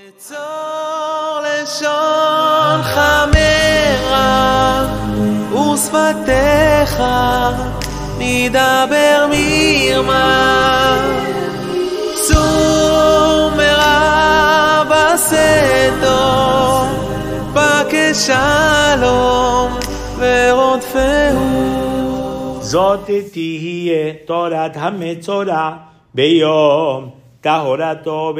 נצור לשונך מרע ושפתיך נדבר מרמה צור מרע בסתו בקשלום ורודפהו זאת תהיה תורת המצורע ביום טהרתו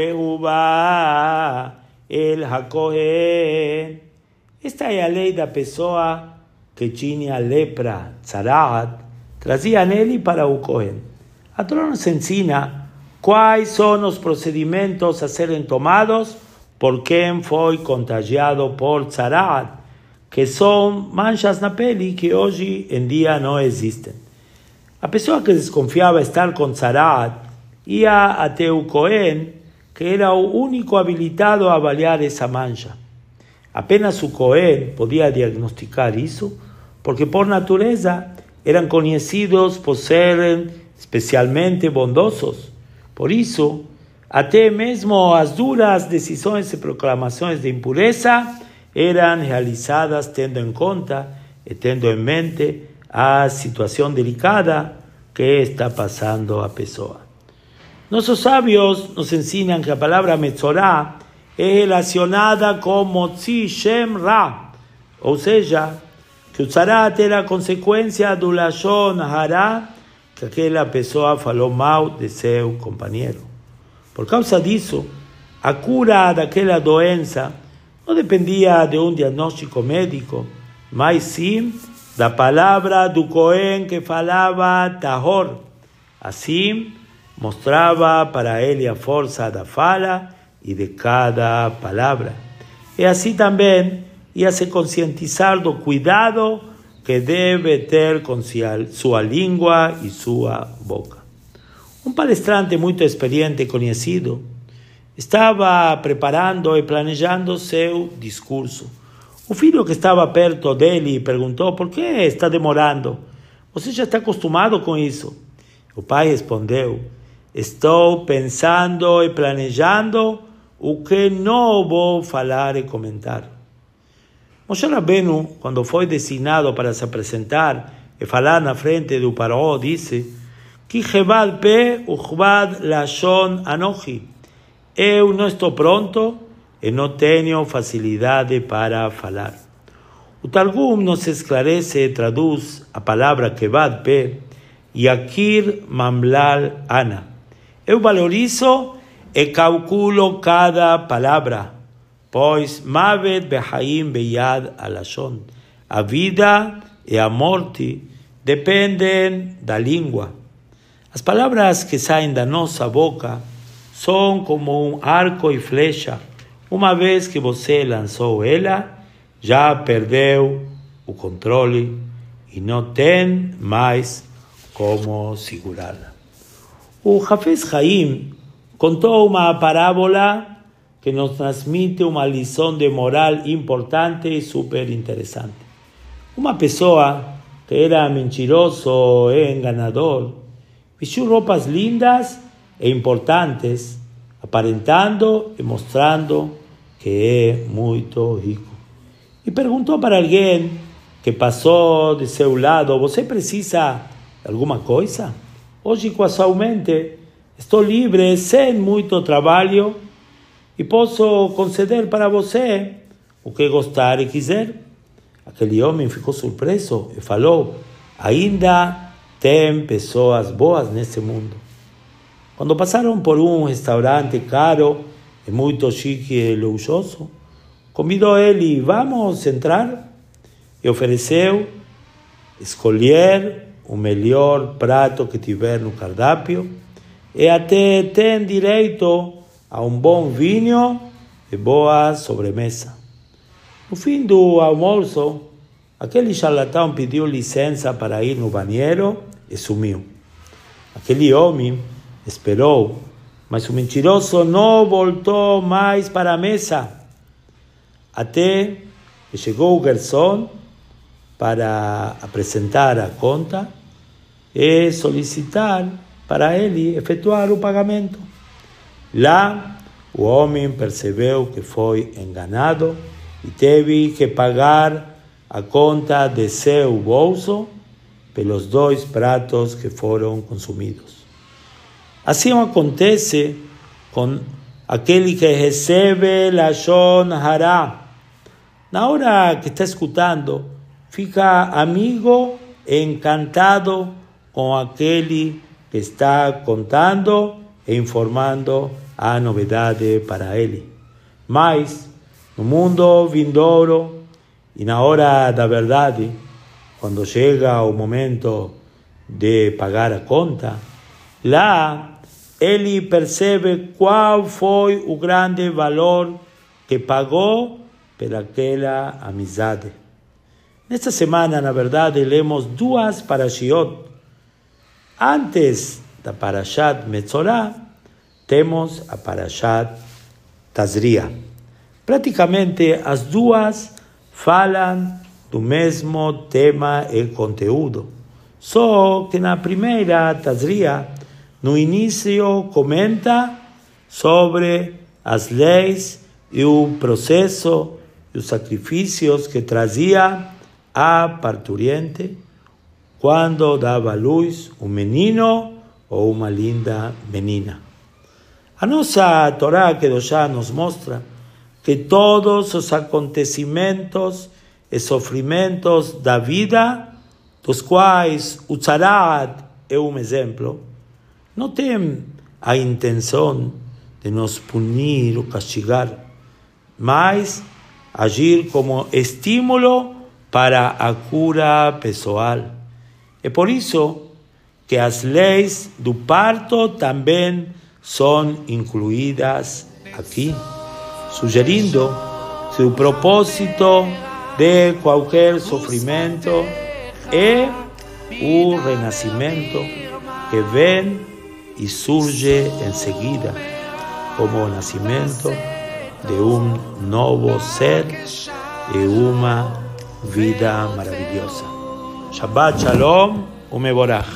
והובא el Hakohen. Esta es la ley de la persona que tenía lepra, tzaraat, trazían él para un Kohen. A Torah nos enseña cuáles son los procedimientos a ser tomados por quien fue contagiado por tzaraat, que son manchas na pele que hoy en día no existen. A persona que desconfiaba estar con tzaraat ia até o Kohen, que era el único habilitado a avaliar esa mancha. Apenas o Kohen podía diagnosticar eso, porque por naturaleza eran conocidos por ser especialmente bondosos. Por eso, até mesmo as duras decisões e proclamações de impureza eran realizadas tendo en cuenta y tendo en mente a situación delicada que está pasando a pessoa. Nuestros sabios nos enseñan que la palabra Metzorah es relacionada con Motzi Shem Ra, o sea, que el Tzarat era consecuencia do Lashon Hara que aquela pessoa falou mal de seu companheiro. Por causa disso, a cura daquela doença não dependia de um diagnóstico médico, mas sim da palavra do Cohen que falava Tahor. Assim, mostrava para ele a força da fala e de cada palavra. E assim também ia se conscientizar do cuidado que deve ter com sua língua e sua boca. Um palestrante muito experiente e conhecido estava preparando e planejando seu discurso. O filho que estava perto dele perguntou: por que está demorando? Você já está acostumado com isso? O pai respondeu: estou pensando e planejando o que não vou falar e comentar. Moshe Rabbeinu, quando foi designado para se apresentar e falar na frente do Paró, disse: Ki chevad pe uchvad lashon anochi. Eu não estou pronto e não tenho facilidade para falar. O Targum nos esclarece e traduz a palavra kevad pe yakir mamlal ana. Eu valorizo e calculo cada palavra, pois mavet behaim beyad alashon. A vida e a morte dependem da língua. As palavras que saem da nossa boca são como um arco e flecha. Uma vez que você lançou ela, já perdeu o controle e não tem mais como segurá-la. O Hafez Haim contou uma parábola que nos transmite uma lição de moral importante e super interessante. Uma pessoa que era mentiroso e enganador vestiu roupas lindas e importantes, aparentando e mostrando que é muito rico. E perguntou para alguém que passou de seu lado: você precisa de alguma coisa? Hoje, casualmente, estou livre, sem muito trabalho, e posso conceder para você o que gostar e quiser. Aquele homem ficou surpreso e falou: ainda tem pessoas boas nesse mundo. Quando passaram por um restaurante caro e muito chique e luxuoso, convidou ele: vamos entrar? E ofereceu escolher o melhor prato que tiver no cardápio e até tem direito a um bom vinho e boa sobremesa. No fim do almoço, aquele charlatão pediu licença para ir no banheiro e sumiu. Aquele homem esperou, mas o mentiroso não voltou mais para a mesa, até que chegou o garçom para apresentar a conta e solicitar para ele efetuar o pagamento. Lá, o homem percebeu que foi enganado e teve que pagar a conta de seu bolso pelos 2 pratos que foram consumidos. Assim acontece com aquele que recebe Lashon Hará. Na hora que está escutando, fica amigo e encantado com aquele que está contando e informando a novidade para ele. Mas, no mundo vindouro e na hora da verdade, quando chega o momento de pagar a conta, lá ele percebe qual foi o grande valor que pagou pelaquela amizade. Nesta semana, na verdade, lemos 2 parashiot. Antes da Parashat Metzorah, temos a Parashat Tazria. Praticamente as 2 falam do mesmo tema e conteúdo. Só que na primeira Tazria, no início, comenta sobre as leis e o processo e os sacrifícios que trazia a parturiente quando dava à luz um menino ou uma linda menina. A nossa Torá Kedoshá nos mostra que todos os acontecimentos e sofrimentos da vida, dos quais o Tzarat é um exemplo, não tem a intenção de nos punir ou castigar, mas agir como estímulo para a cura pessoal. É por isso que as leis do parto também são incluídas aqui, sugerindo que o propósito de qualquer sofrimento é o renascimento que vem e surge em seguida, como o nascimento de um novo ser e uma vida maravilhosa. Shabbat Shalom umevorach.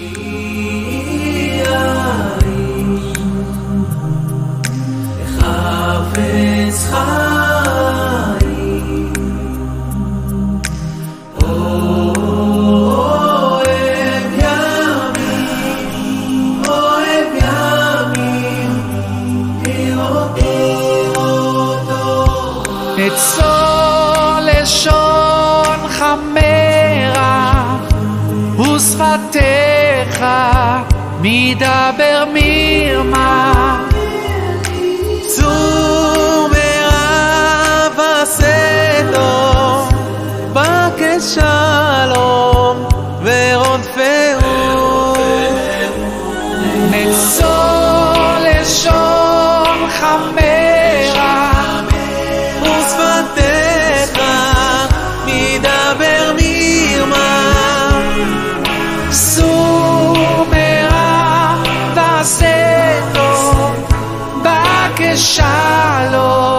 לשון חמרה ושפתיך מדבר מרמה צור מרב עשה טוב בקש שלום ורודפהו נצור לשון חמרה ושפתיך מדבר מרמה סור מרע ועשה טוב בקש שלום